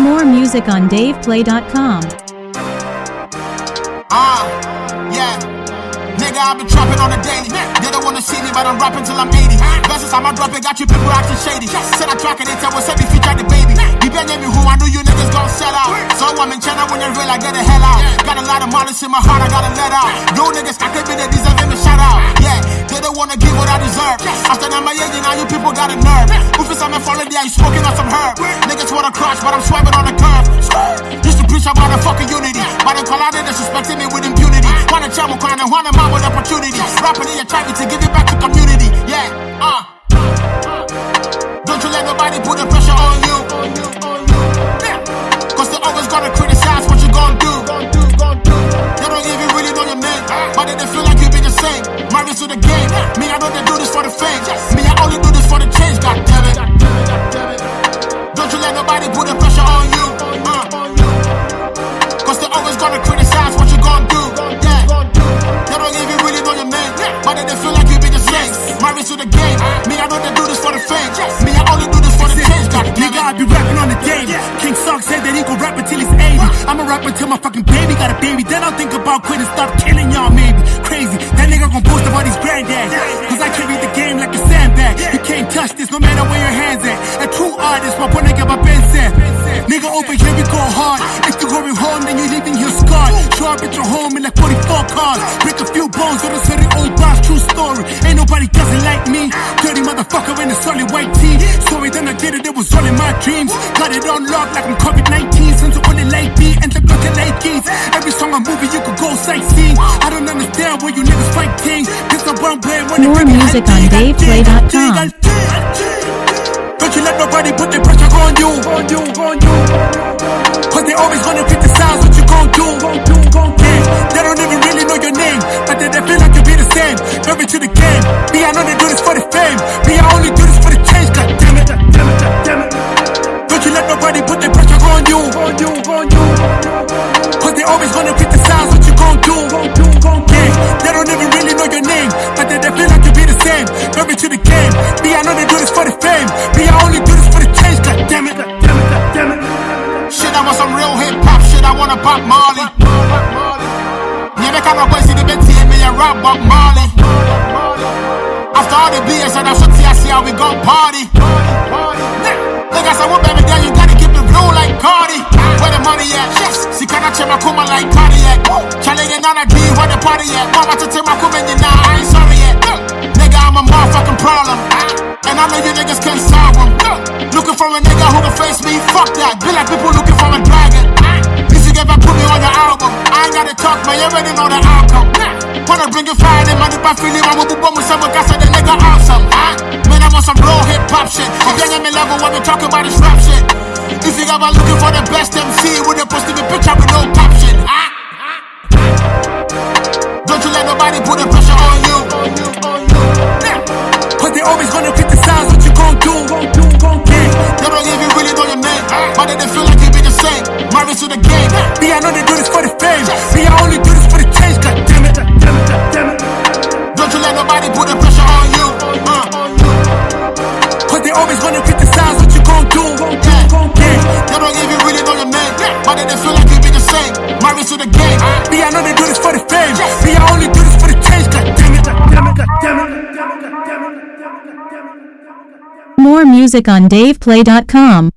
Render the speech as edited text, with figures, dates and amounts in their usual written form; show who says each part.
Speaker 1: More music on DavePlay.com.
Speaker 2: Yeah. Nigga, I've been trapping on a daily. They don't wanna see me, but I'm rapping till I'm 80. Versus I'm dropping, got you people acting shady. Said I track it, I was said we feature the baby. You been me who I knew you niggas gon' sell out. So I'm in China when they real, I get the hell out. Got a lot of malice in my heart, I gotta let out. You niggas, I could be they deserving a shout out. Yeah, they don't wanna give what I deserve. After that, my age, now you people got a nerve. If it's something for there, you smoking on some herb. Niggas wanna crush, but I'm swiping on the curve. Used to preach about the fucking unity, but they call out they disrespecting me with impunity. Wanna channel crying and wanna man with opportunity. Rapping in your time to give it back to community. Yeah, Don't you let nobody put the pressure on you. Cause they always gonna criticize what you gon' do. They don't even really know your name, but they feel like you be the same. Married to the game. Me, I know they do this for the fame. Me, I only do this for the change, god damn it. Don't you let nobody put the pressure on you. Cause they always gonna criticize what you gon' do. Yeah, they don't even really know your name, but they feel like you be the same. Married to the game. Me, I know they do this for the fame. Me, I only do this for the change, god damn it.
Speaker 3: Nigga, I be rapping on the daily. King Sock said that he gon' rap until he's 80. I'ma rap until my fucking baby got a baby. Then I'll think about quitting, stop killing y'all maybe. Crazy, that nigga gon' boast about his granddad. Cause I carry the game like a sandbag. You can't touch this no matter where your hands at. A true artist, my boy nigga, my Ben said. Nigga, over here we go hard. If you're going home, then you're leaving here scarred. Show up at your home in like 44 cars. Break a few bones with a certain old boss, true story. Ain't nobody doesn't like me. Dirty motherfucker in a solid white tee. Sorry, then I did it, it was all in my dreams. Got it on lock like I'm COVID-19. Since I'm on the late beat and the looking like keys. Every song I'm moving, you could go sightseeing. I don't understand where you niggas fight things. This the one way when
Speaker 1: more music on DavePlay.com.
Speaker 3: Don't you let nobody put their pressure on you. Cause they always gonna criticize what you gon' do. Yeah, they don't even really know your name, but they feel like you be the same. Married to the game. Me, I know they do this for the fame. Me, I only do this for the change. God damn it. Don't you let nobody put their pressure on you. Cause they always gonna criticize what you gon' do. Yeah, they don't even really know your name, but they feel like you be the same. Married to the game. Me, I know they do this for the fame. Me, I only do this for the change. God damn it.
Speaker 2: Shit, I want some real hip hop shit, I wanna pop Marley. Yeah, they kind of boys see the bed me and rap Bob Marley. After all the BS and I should see how we gon' party. Like I said, what baby girl, you gotta keep it real like Cardi. Where the money at? Yes. See, can I check my kuma like cardiac? Challenging on a D, where the party at? Mama to take my kuma and you now, I ain't sorry yet. Nigga, I'm a motherfucking problem. And I know you niggas can't solve them. Looking for a nigga who can face me, fuck that. Be like people looking for a dragon. If you ever put me on your album, I ain't gotta talk, man, you already know the outcome. Wanna bring you fire, them man, if I feel it, I'm gonna bomb with someone, cause the nigga awesome. Man, I'm on some real hip hop shit. If you ain't me level, what we talking about is rap shit. If you ever looking for the best MC, with a posting a picture with no caption. Don't you let nobody put the pressure on you.
Speaker 3: Cause they always gonna criticize what you gon' do.
Speaker 2: They don't even really know your name, but they feel like you be the same. Married to the game.
Speaker 3: Me, I know they do this for the fame. Me, I only do this for the change. God damn it.
Speaker 2: Don't you let nobody put the pressure on you.
Speaker 3: Cause they always gonna criticize what you gon' do.
Speaker 2: They don't even really know your name, but they feel like you be the same. Married to the game.
Speaker 3: Me, I know they do this for the fame. Me, I only do this for the change. God damn it.
Speaker 1: More music on DavePlay.com.